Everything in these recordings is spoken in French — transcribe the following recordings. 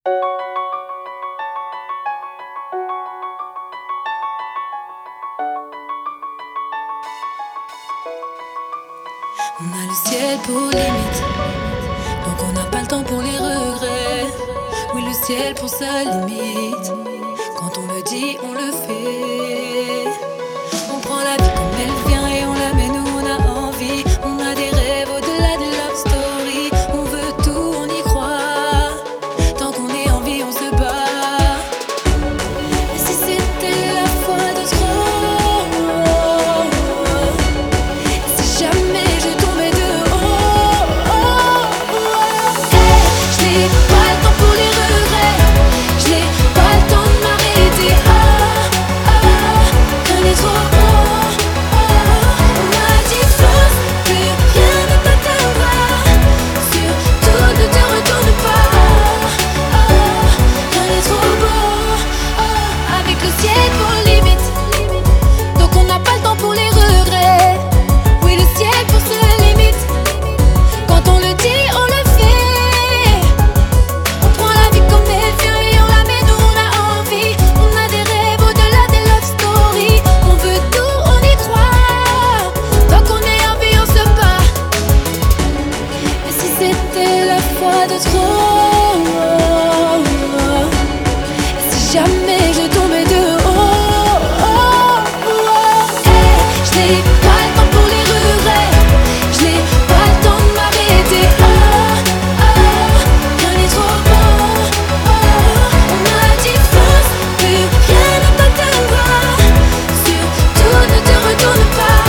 On a le ciel pour limite, donc on n'a pas le temps pour les regrets. Oui, le ciel pour sa limite, quand on le dit, on le fait. On prend la vie comme elle vient et on la met où on a envie. On a des rêves au-delà de love story. On veut tout, on y croit. Tant qu'on est en vie, on se bat. Et si c'était la fois de trop, si jamais je tombais de haut, hey, je n'ai pas le temps pour les regrets. Je n'ai pas le temps de m'arrêter. Rien n'est trop beau. On m'a dit fonce, que rien ne t'atteindra. Surtout ne te retourne pas. Rien n'est trop beau. Avec le ciel pour limite, donc on n'a pas le temps pour les regrets. Oui, le ciel pour ses limites, quand on le dit, on le fait. On prend la vie comme elle vient et on la met où on a envie. On a des rêves au-delà des love stories. On veut tout, on y croit. Tant qu'on est en vie, on se bat. Et si c'était la fois de trop, si jamais je tombais de haut, hey, je n'ai pas le temps pour les regrets. Je n'ai pas le temps de m'arrêter. Rien n'est trop beau. On m'a dit fonce, que rien ne t'atteindra. Surtout ne te retourne pas.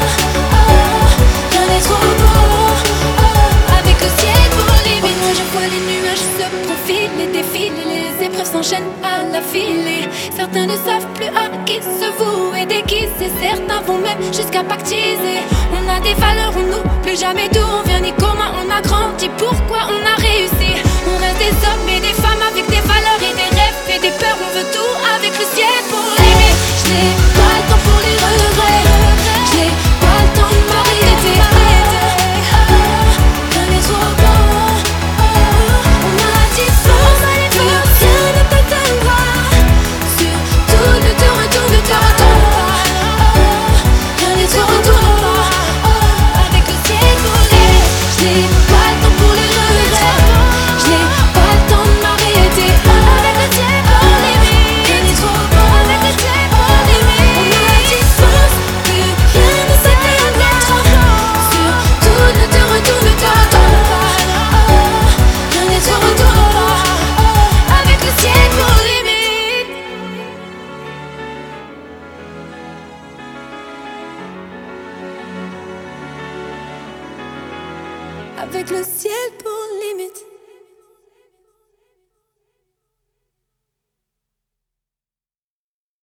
Rien n'est trop beau. Avec le ciel pour limite, moi je vois les nuages se profilent, les défilent, les épreuves s'enchaînent à la filée. Certains ne savent plus à qui se vouer, déguiser. Certains vont même jusqu'à pactiser. On a des valeurs, on n'oublie jamais d'où on vient ni comment on a grandi, pourquoi on a réussi. On reste des hommes et des femmes avec des valeurs et des rêves et des peurs. On veut tout avec le ciel pour limite. Je n'ai pas le temps pour les regrets. Je n'ai pas le temps de m'arrêter. Rien n'est trop beau. On m'a dit fonce, que rien ne t'atteindra. Surtout ne te retourne pas. Rien n'est trop beau. Avec le ciel pour limite, je n'ai pas le temps pour les regrets. Je n'ai pas le temps de m'arrêter. Avec le ciel pour limite, rien n'est trop beau. Avec le ciel pour limite, on m'a dit fonce, que rien ne s'atteindra. Surtout ne te retourne pas. Rien n'est trop beau. Avec le ciel pour limite. Avec le ciel pour limite.